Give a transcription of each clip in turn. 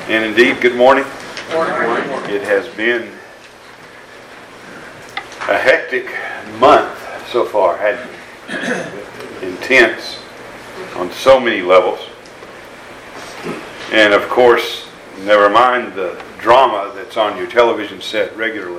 And indeed, good morning. Morning. It has been a hectic month so far, hasn't it? Intense on so many levels. And of course, never mind the drama that's on your television set regularly.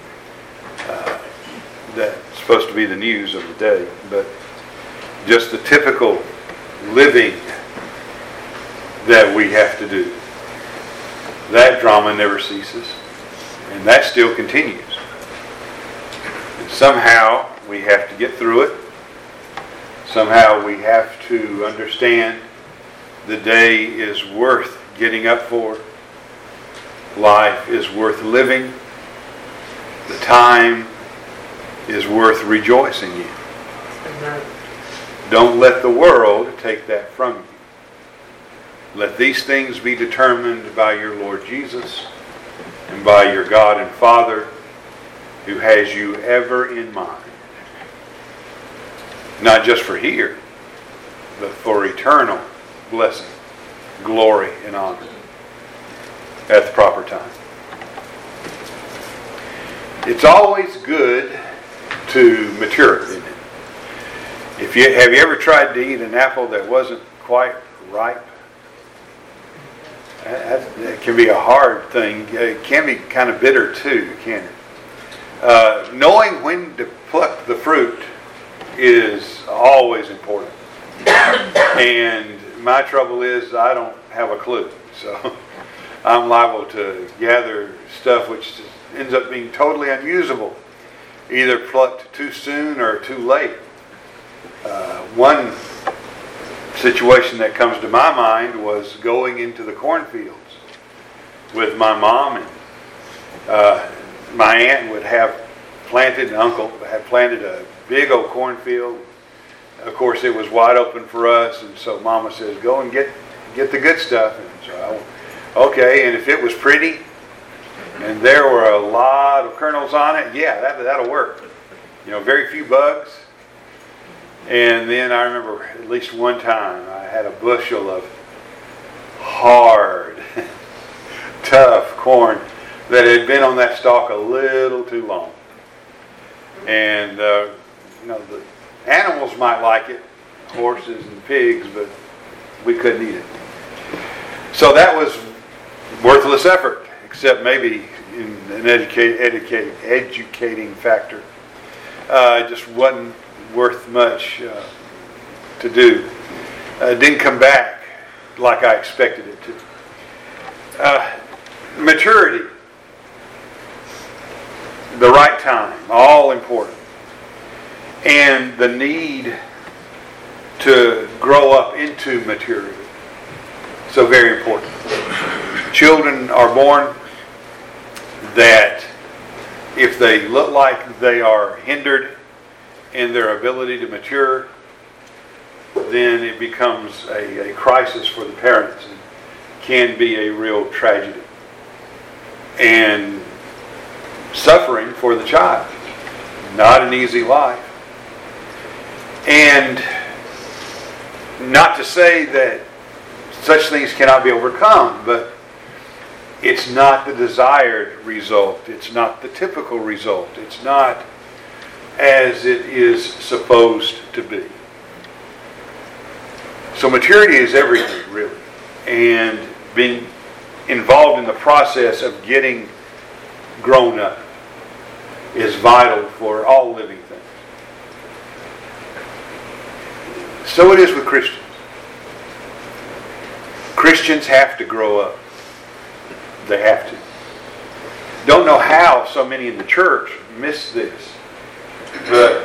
That's supposed to be the news of the day. But just the typical living that we have to do. That drama never ceases, and that still continues. And somehow we have to get through it. Somehow we have to understand the day is worth getting up for. Life is worth living. The time is worth rejoicing in. Amen. Don't let the world take that from you. Let these things be determined by your Lord Jesus and by your God and Father who has you ever in mind. Not just for here, but for eternal blessing, glory, and honor at the proper time. It's always good to mature, isn't it? Have you ever tried to eat an apple that wasn't quite ripe? That can be a hard thing. It can be kind of bitter too, can't it? Knowing when to pluck the fruit is always important. And my trouble is I don't have a clue. So I'm liable to gather stuff which ends up being totally unusable, either plucked too soon or too late. One situation that comes to my mind was going into the cornfields with my mom, and my aunt would have planted, and uncle had planted a big old cornfield. Of course, it was wide open for us, and so Mama says, "Go and get the good stuff." And so, okay, and if it was pretty, and there were a lot of kernels on it, yeah, that'll work. Very few bugs. And then I remember at least one time I had a bushel of hard, tough corn that had been on that stalk a little too long. And, the animals might like it, horses and pigs, but we couldn't eat it. So that was worthless effort, except maybe in an educating factor. It just wasn't worth much to do. Didn't come back like I expected it to. Maturity, the right time, all important. And the need to grow up into maturity, so very important. Children are born that if they look like they are hindered in their ability to mature, then it becomes a crisis for the parents and can be a real tragedy and suffering for the child. Not an easy life. And not to say that such things cannot be overcome, but it's not the desired result. It's not the typical result. It's not as it is supposed to be. So maturity is everything, really. And being involved in the process of getting grown up is vital for all living things. So it is with Christians. Christians have to grow up. They have to. Don't know how so many in the church miss this. But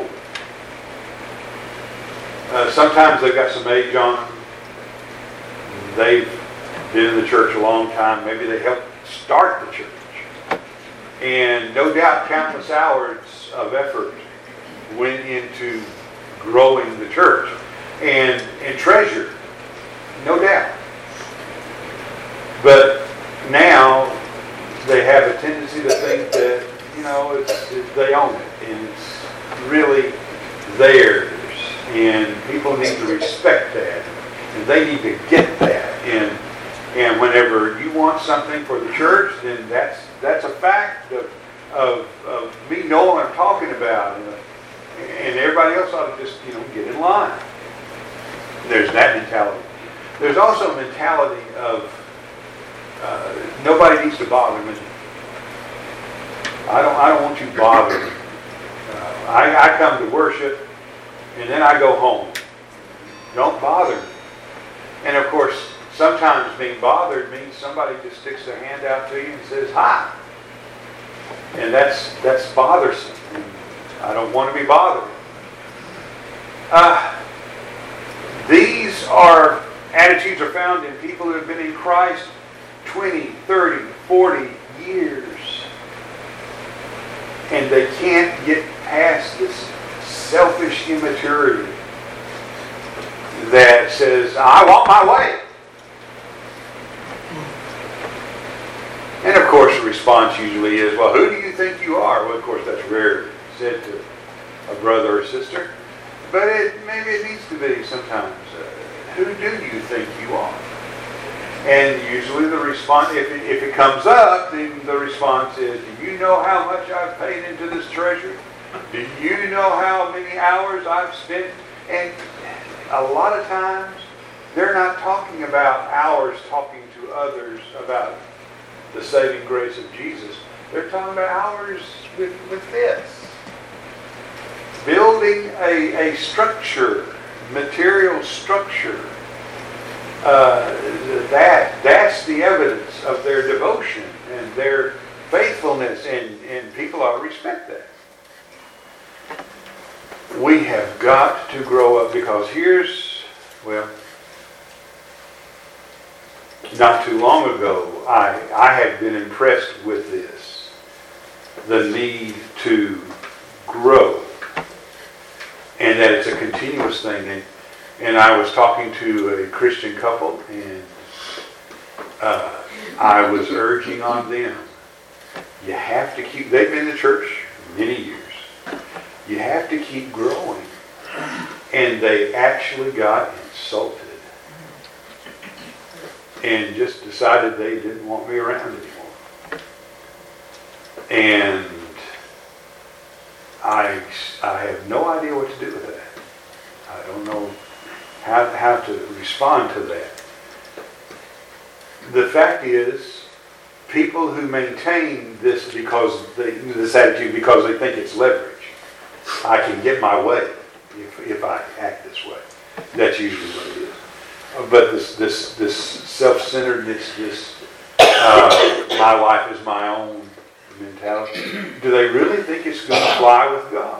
sometimes they've got some age on them. They've been in the church a long time. Maybe they helped start the church. And no doubt countless hours of effort went into growing the church. And treasure, no doubt. But now they have a tendency to think that, they own it. And it's really theirs. And people need to respect that. And they need to get that. And And whenever you want something for the church, then that's a fact of me knowing what I'm talking about. And everybody else ought to just, get in line. There's that mentality. There's also a mentality of nobody needs to bother me. I don't want you bothering me. I come to worship and then I go home. Don't bother me. And of course, sometimes being bothered means somebody just sticks their hand out to you and says, hi. And that's bothersome. I don't want to be bothered. These attitudes are found in people who have been in Christ 20, 30, 40 years. And they can't get past this selfish immaturity that says, I want my way. And of course the response usually is, well, who do you think you are? Well, of course that's rarely said to a brother or sister. But maybe it needs to be sometimes. Who do you think you are? And usually the response, if it comes up, then the response is, do you know how much I've paid into this treasury? Do you know how many hours I've spent? And a lot of times, they're not talking about hours talking to others about the saving grace of Jesus. They're talking about hours with this. Building a structure, material structure. That's the evidence of their devotion and their faithfulness, and people ought to respect that. We have got to grow up, because not too long ago, I had been impressed with this, the need to grow, and that it's a continuous thing. And I was talking to a Christian couple, and I was urging on them, you have to keep, they've been in church many years, you have to keep growing. And they actually got insulted and just decided they didn't want me around anymore. And I have no idea what to do with that. I don't know how to respond to that. The fact is, people who maintain this attitude because they think it's leverage. I can get my way if I act this way. That's usually what it is. But this self-centeredness, my life is my own mentality. Do they really think it's going to fly with God?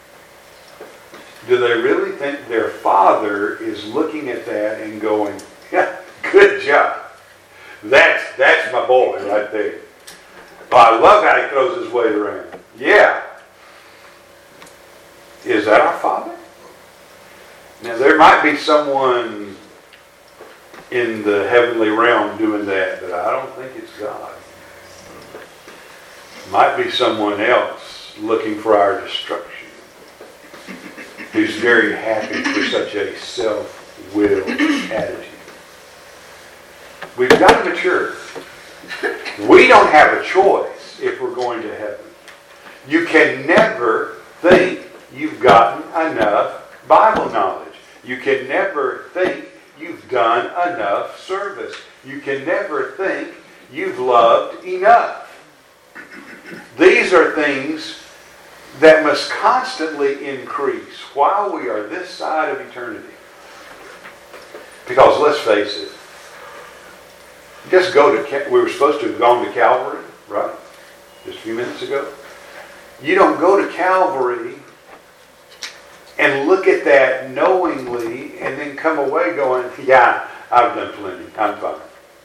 Do they really think their Father is looking at that and going, yeah, good job. That's my boy right there. Well, I love how he throws his weight around. Yeah. Is that our Father? Now, there might be someone in the heavenly realm doing that, but I don't think it's God. Might be someone else looking for our destruction, who's very happy for such a self-willed attitude. We've got to mature. We don't have a choice if we're going to heaven. You can never think you've gotten enough Bible knowledge. You can never think you've done enough service. You can never think you've loved enough. These are things that must constantly increase while we are this side of eternity. Because let's face it, just we were supposed to have gone to Calvary, right? Just a few minutes ago. You don't go to Calvary and look at that knowingly and then come away going, yeah, I've done plenty, I'm fine.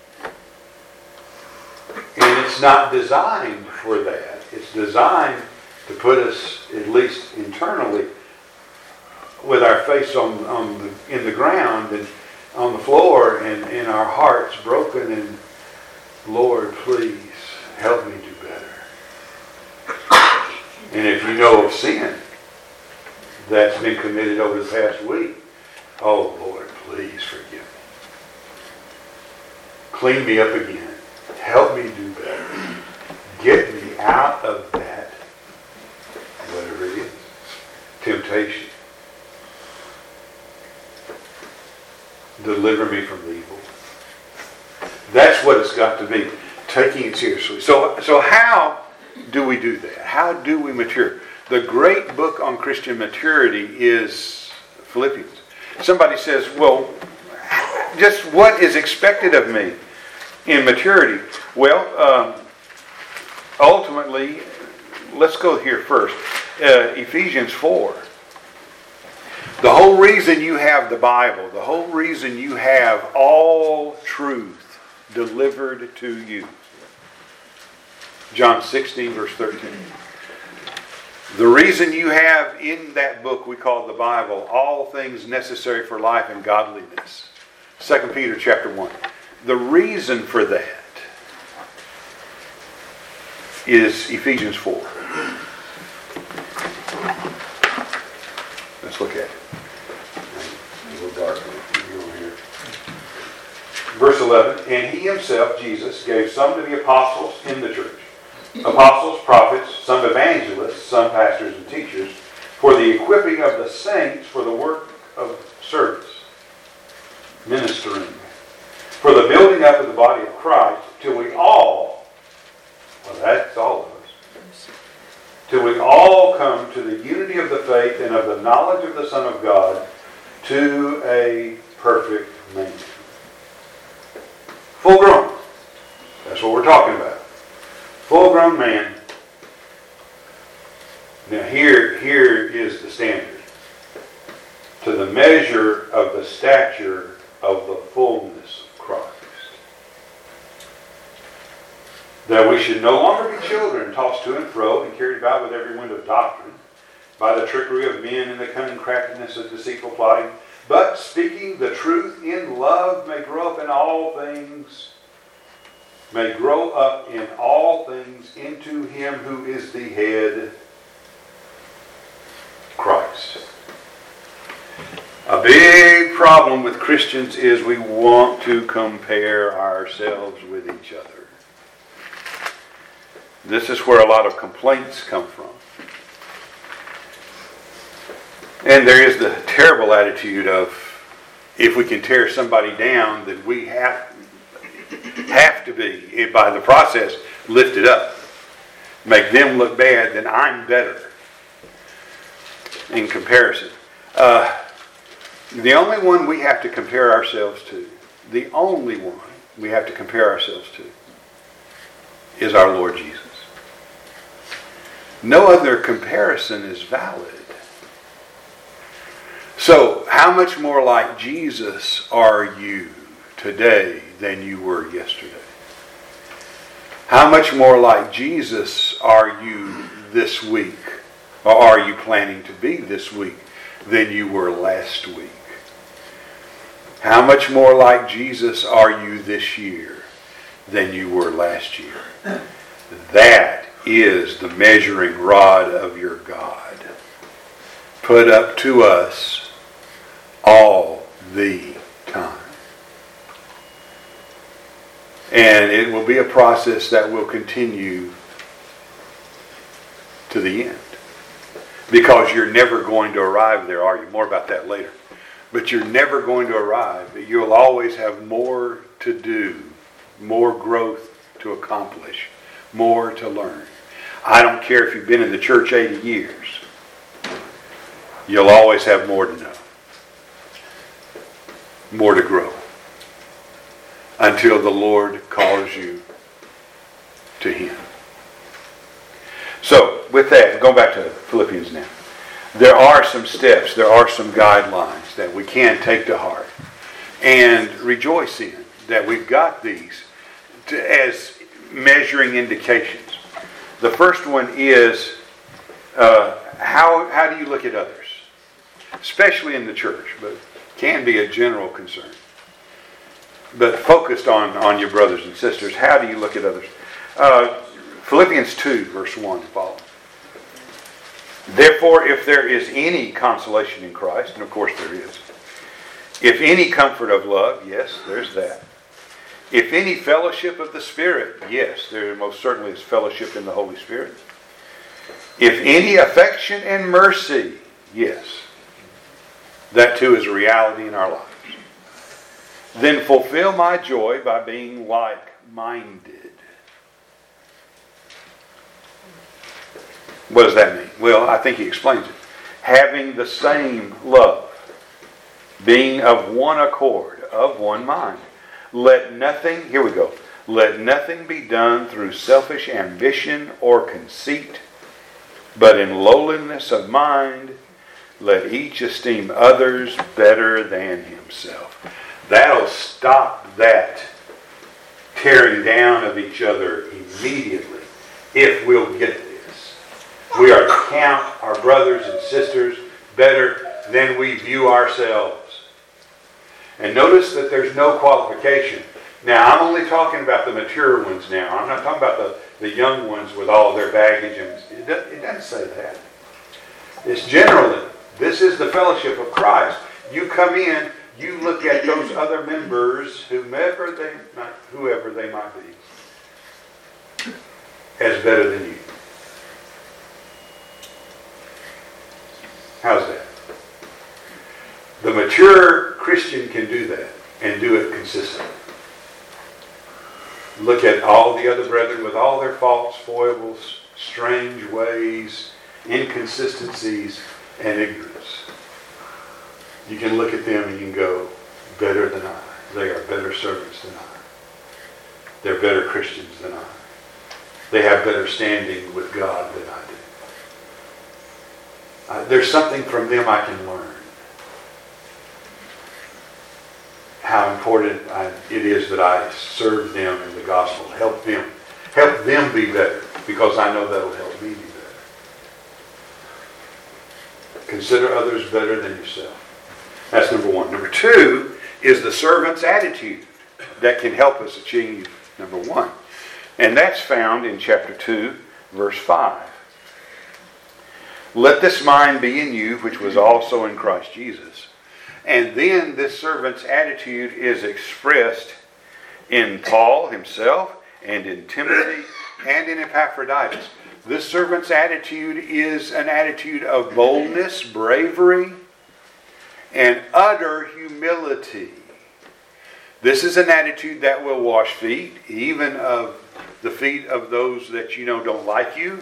And it's not designed for that. It's designed to put us, at least internally, with our face in the ground and on the floor, and our hearts broken, and Lord, please help me do better. And if you know of sin that's been committed over the past week, oh Lord, please forgive me. Clean me up again. Help me do better. Get me out of that, whatever it is, temptation. Deliver me from evil. That's what it's got to be. Taking it seriously. So how do we do that? How do we mature? The great book on Christian maturity is Philippians. Somebody says, well, just what is expected of me in maturity? Well, ultimately, let's go here first. Ephesians 4. The whole reason you have the Bible, the whole reason you have all truth delivered to you. John 16, verse 13. The reason you have in that book we call the Bible all things necessary for life and godliness. 2 Peter chapter 1. The reason for that is Ephesians 4. Let's look at it. A little dark over here. Verse 11. And he himself, Jesus, gave some to be apostles in the church. Apostles, prophets, some evangelists, some pastors and teachers, for the equipping of the saints for the work of service, ministering, for the building up of the body of Christ, till we all, well, that's all of us, till we all come to the unity of the faith and of the knowledge of the Son of God, to a perfect man. Full grown. That's what we're talking about. Full-grown man. Now here is the standard. To the measure of the stature of the fullness of Christ. That we should no longer be children, tossed to and fro and carried about with every wind of doctrine, by the trickery of men and the cunning craftiness of deceitful plotting, but speaking the truth in love may grow up in all things, into him who is the head, Christ. A big problem with Christians is we want to compare ourselves with each other. This is where a lot of complaints come from. And there is the terrible attitude of, if we can tear somebody down, that we have to be, by the process, lifted up. Make them look bad, then I'm better. In comparison. The only one we have to compare ourselves to, the only one we have to compare ourselves to, is our Lord Jesus. No other comparison is valid. So, how much more like Jesus are you today than you were yesterday? How much more like Jesus are you this week, or are you planning to be this week, than you were last week? How much more like Jesus are you this year than you were last year? That is the measuring rod of your God, put up to us all the time. And it will be a process that will continue to the end. Because you're never going to arrive there, are you? More about that later. But you're never going to arrive. You'll always have more to do, more growth to accomplish, more to learn. I don't care if you've been in the church 80 years. You'll always have more to know. More to grow. Until the Lord calls you to Him. So, with that, going back to Philippians now. There are some steps, there are some guidelines that we can take to heart. And rejoice in that we've got these as measuring indications. The first one is, how do you look at others? Especially in the church, but can be a general concern. But focused on your brothers and sisters, how do you look at others? Philippians 2, verse 1 and following. Therefore, if there is any consolation in Christ, and of course there is, if any comfort of love, yes, there's that. If any fellowship of the Spirit, yes, there most certainly is fellowship in the Holy Spirit. If any affection and mercy, yes, that too is a reality in our lives. Then fulfill my joy by being like-minded. What does that mean? Well, I think he explains it. Having the same love, being of one accord, of one mind. Let nothing, here we go, let nothing be done through selfish ambition or conceit, but in lowliness of mind, let each esteem others better than himself. That'll stop that tearing down of each other immediately if we'll get this. We are to count our brothers and sisters better than we view ourselves. And notice that there's no qualification. Now, I'm only talking about the mature ones now. I'm not talking about the young ones with all of their baggage. And it doesn't say that. It's generally, this is the fellowship of Christ. You come in, you look at those other members, whoever they might be, as better than you. How's that? The mature Christian can do that and do it consistently. Look at all the other brethren with all their faults, foibles, strange ways, inconsistencies, and ignorance. You can look at them and you can go, better than I. They are better servants than I. They're better Christians than I. They have better standing with God than I do. There's something from them I can learn. How important it is that I serve them in the gospel. Help them be better, because I know that'll help me be better. Consider others better than yourself. That's number one. Number two is the servant's attitude that can help us achieve number one. And that's found in chapter 2, verse 5. Let this mind be in you, which was also in Christ Jesus. And then this servant's attitude is expressed in Paul himself and in Timothy and in Epaphroditus. This servant's attitude is an attitude of boldness, bravery, and utter humility. This is an attitude that will wash feet, even of the feet of those that you know don't like you,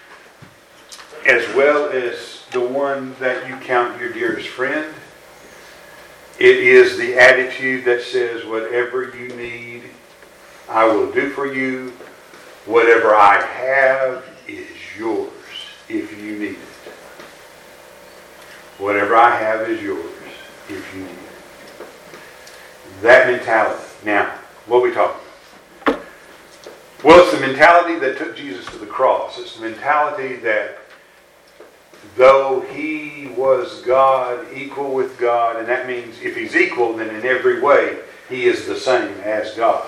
as well as the one that you count your dearest friend. It is the attitude that says, whatever you need, I will do for you. Whatever I have is yours if you need it. Whatever I have is yours if you need it. That mentality. Now, what are we talking about? Well, it's the mentality that took Jesus to the cross. It's the mentality that though he was God, equal with God, and that means if he's equal, then in every way he is the same as God.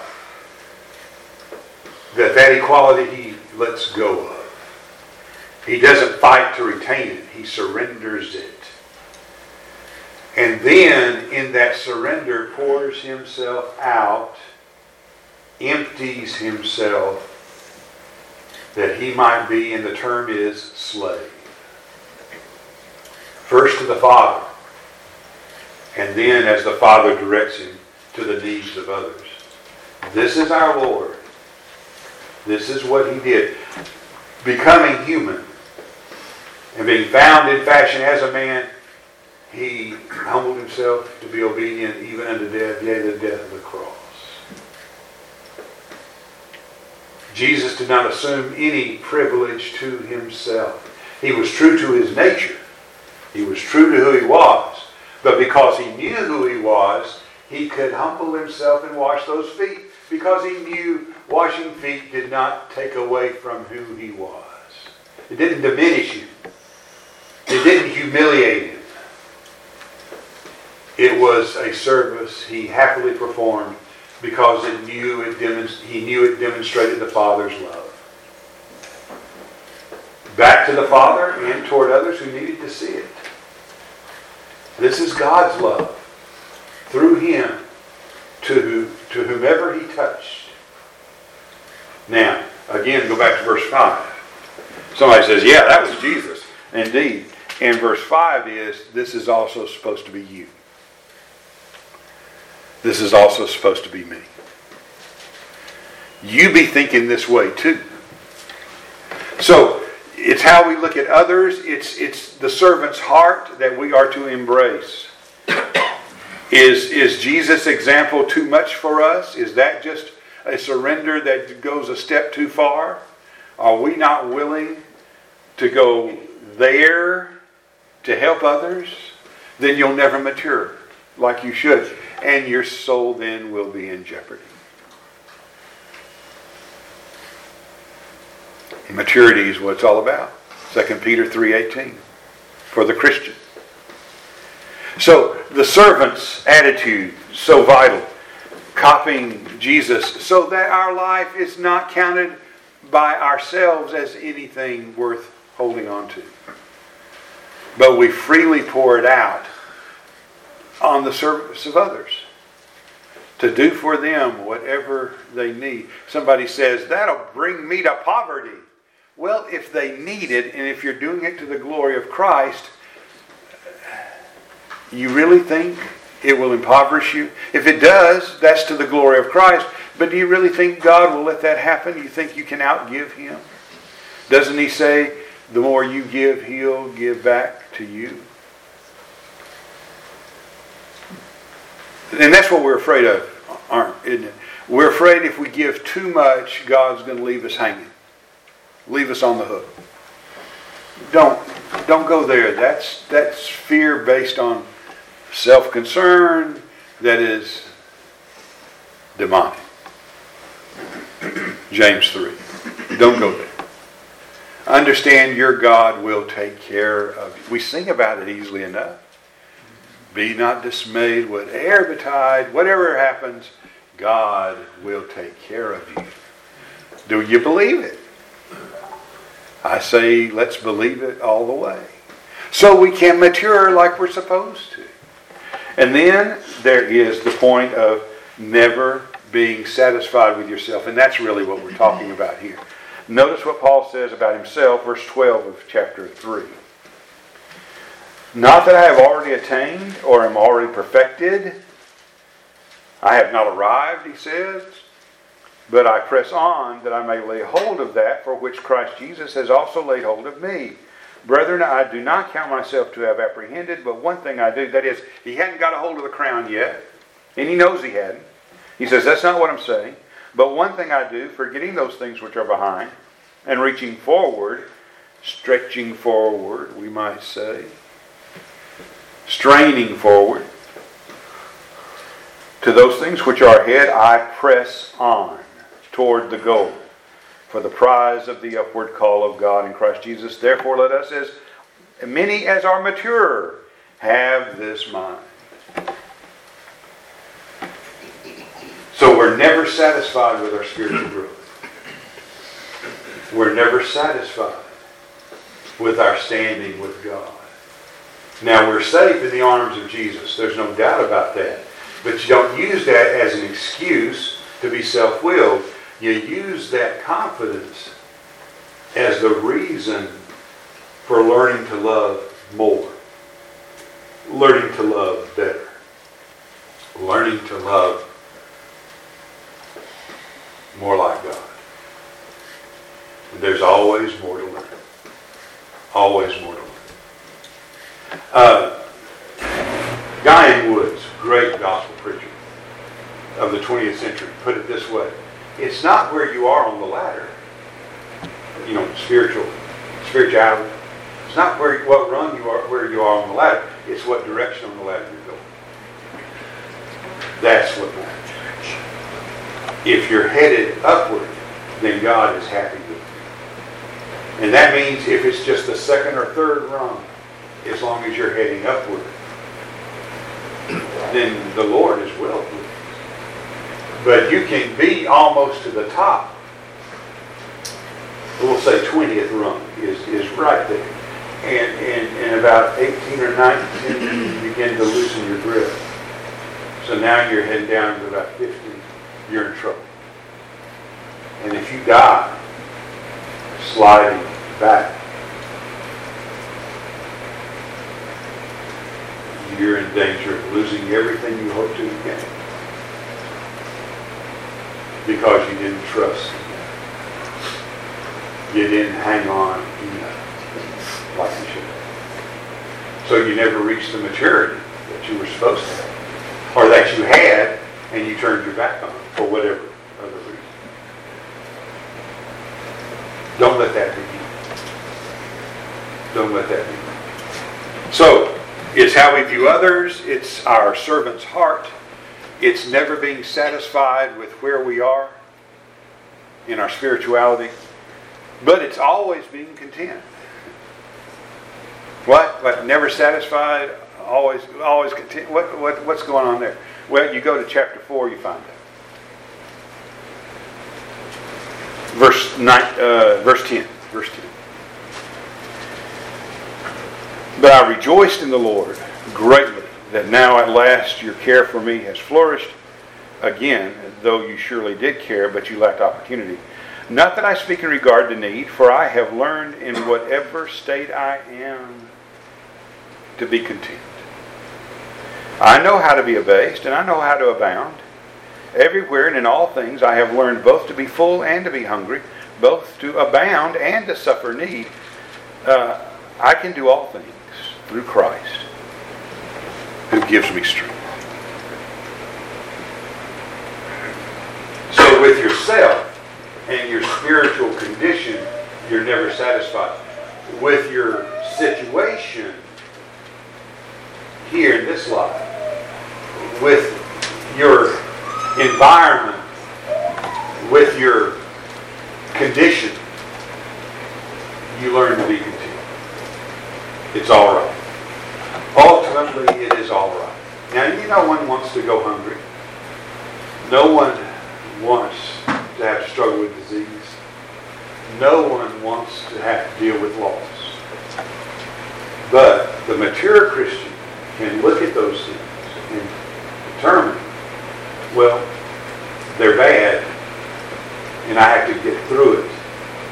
That equality he lets go of. He doesn't fight to retain it. He surrenders it. And then in that surrender pours himself out, empties himself, that he might be, and the term is slave. First to the Father, and then as the Father directs him, to the needs of others. This is our Lord. This is what he did. Becoming human and being found in fashion as a man, he humbled himself to be obedient even unto death, yea, the death of the cross. Jesus did not assume any privilege to himself. He was true to his nature. He was true to who he was. But because he knew who he was, he could humble himself and wash those feet, because he knew washing feet did not take away from who he was. It didn't diminish him. It didn't humiliate him. It was a service he happily performed because he knew it demonstrated the Father's love. Back to the Father and toward others who needed to see it. This is God's love through him to whomever he touched. Now, again, go back to verse 5. Somebody says, yeah, that was Jesus. Indeed. And verse 5 is, this is also supposed to be you. This is also supposed to be me. You be thinking this way too. So, it's how we look at others. It's the servant's heart that we are to embrace. Is Jesus' example too much for us? Is that just a surrender that goes a step too far? Are we not willing to go there to help others? Then you'll never mature like you should. And your soul then will be in jeopardy. Maturity is what it's all about. 2 Peter 3:18 for the Christian. So the servant's attitude, so vital. Copying Jesus so that our life is not counted by ourselves as anything worth holding on to. But we freely pour it out on the service of others. To do for them whatever they need. Somebody says, that'll bring me to poverty. Well, if they need it, and if you're doing it to the glory of Christ, you really think it will impoverish you? If it does, that's to the glory of Christ. But do you really think God will let that happen? Do you think you can outgive Him? Doesn't He say, the more you give, He'll give back to you? And that's what we're afraid of, isn't it? We're afraid if we give too much, God's going to leave us hanging. Leave us on the hook. Don't go there. That's fear based on self-concern that is demonic. James 3. Don't go there. Understand your God will take care of you. We sing about it easily enough. Be not dismayed, whatever betide, whatever happens, God will take care of you. Do you believe it? I say, let's believe it all the way. So we can mature like we're supposed to. And then there is the point of never being satisfied with yourself. And that's really what we're talking about here. Notice what Paul says about himself, verse 12 of chapter 3. Not that I have already attained or am already perfected. I have not arrived, he says. But I press on that I may lay hold of that for which Christ Jesus has also laid hold of me. Brethren, I do not count myself to have apprehended, but one thing I do, that is, he hadn't got a hold of the crown yet, and he knows he hadn't. He says, that's not what I'm saying. But one thing I do, forgetting those things which are behind, and reaching forward, stretching forward, we might say, straining forward, to those things which are ahead, I press on toward the goal, for the prize of the upward call of God in Christ Jesus. Therefore, let us, as many as are mature, have this mind. So we're never satisfied with our spiritual growth. We're never satisfied with our standing with God. Now, we're safe in the arms of Jesus. There's no doubt about that. But you don't use that as an excuse to be self-willed. You use that confidence as the reason for learning to love more. Learning to love better. Learning to love more like God. And there's always more to learn. Always more to learn. Guy Woods, great gospel preacher of the 20th century, put it this way. It's not where you are on the ladder, spirituality. It's not what rung you are, where you are on the ladder. It's what direction on the ladder you're going. That's what matters. If you're headed upward, then God is happy with you. And that means if it's just the second or third rung, as long as you're heading upward, then the Lord is well pleased. But you can be almost to the top. We'll say 20th rung is right there. And about 18 or 19, you begin to loosen your grip. So now you're heading down to about 50. You're in trouble. And if you die sliding back, you're in danger of losing everything you hope to gain because you didn't trust. You didn't hang on enough like you should have. So you never reached the maturity that you were supposed to have, or that you had, and you turned your back on it for whatever other reason. Don't let that be you. Don't let that be you. So, it's how we view others. It's our servant's heart. It's never being satisfied with where we are in our spirituality. But it's always being content. What? Never satisfied, always content. What's going on there? Well, you go to chapter 4, you find out. Verse 10. But I rejoiced in the Lord greatly that now at last your care for me has flourished again, though you surely did care, but you lacked opportunity. Not that I speak in regard to need, for I have learned in whatever state I am to be content. I know how to be abased, and I know how to abound. Everywhere and in all things I have learned both to be full and to be hungry, both to abound and to suffer need. I can do all things through Christ, who gives me strength. So with yourself and your spiritual condition, you're never satisfied. With your situation here in this life, with your environment, with your condition, you learn to be content. It's all right. Ultimately, it is all right. Now, no one wants to go hungry. No one wants to have to struggle with disease. No one wants to have to deal with loss. But the mature Christian can look at those things and determine, well, they're bad, and I have to get through it.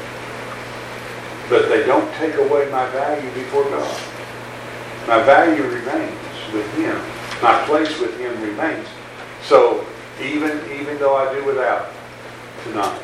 But they don't take away my value before God. My value remains with Him. My place with Him remains. So even though I do without tonight,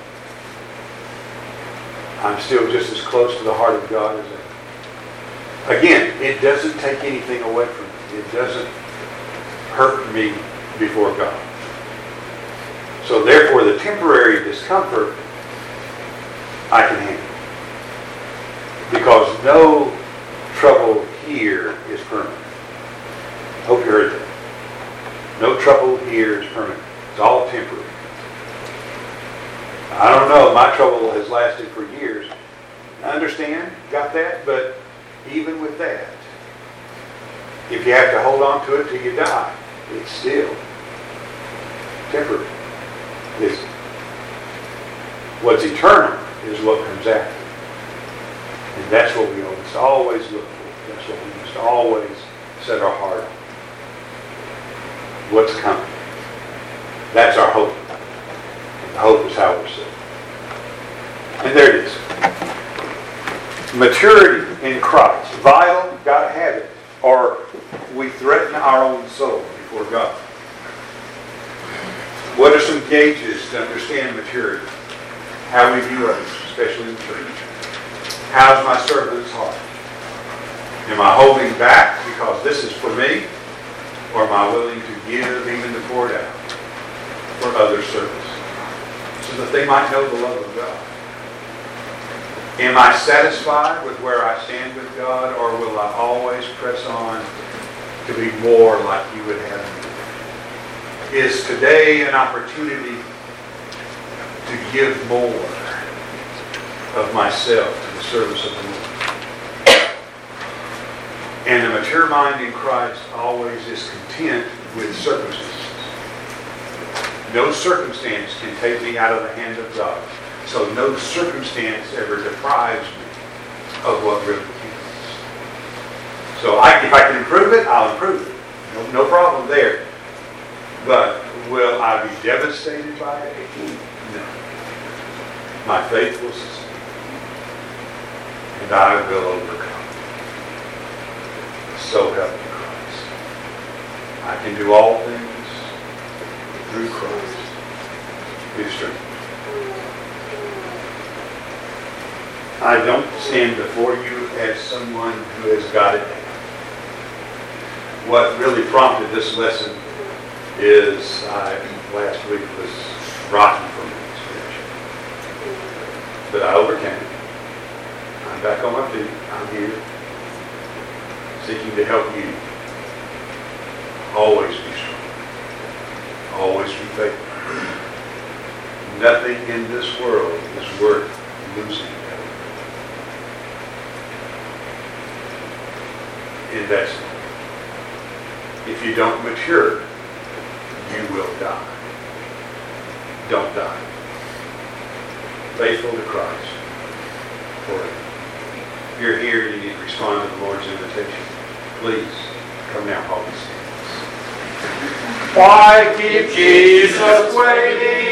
I'm still just as close to the heart of God as ever. Again, it doesn't take anything away from me. It doesn't hurt me before God. So therefore, the temporary discomfort I can handle. Because no trouble here is permanent. Hope you heard that. No trouble here is permanent. It's all temporary. I don't know. My trouble has lasted for years. I understand. Got that. But even with that, if you have to hold on to it till you die, it's still temporary. What's eternal is what comes after. And that's what we must always look for. That's what we must always set our heart on. What's coming. That's our hope. And hope is how we're saved. And there it is. Maturity in Christ. Vital, got to have it. Or we threaten our own soul before God. What are some gauges to understand maturity? How we view others, especially in church. How's my servant's heart? Am I holding back because this is for me? Or am I willing to give, even to pour it out for other service? So that they might know the love of God. Am I satisfied with where I stand with God? Or will I always press on to be more like you would have me? Is today an opportunity to give more of myself to the service of the Lord? And a mature mind in Christ always is content with circumstances. No circumstance can take me out of the hand of God. So no circumstance ever deprives me of what really counts. So if I can improve it, I'll improve it. No problem there. But will I be devastated by it? No. My faith will sustain. And I will overcome. So help me Christ. I can do all things through Christ who strengthens me. I don't stand before you as someone who has got it down. What really prompted this lesson is last week was rotten for me spiritually. But I overcame it. I'm back on my feet. I'm here seeking to help you. Always be strong. Always be faithful. Nothing in this world is worth losing. Invest. If you don't mature, you will die. Don't die. Faithful to Christ forever. If you're here and you need to respond to the Lord's invitation, please come now, Holy Spirit. Why keep Jesus waiting?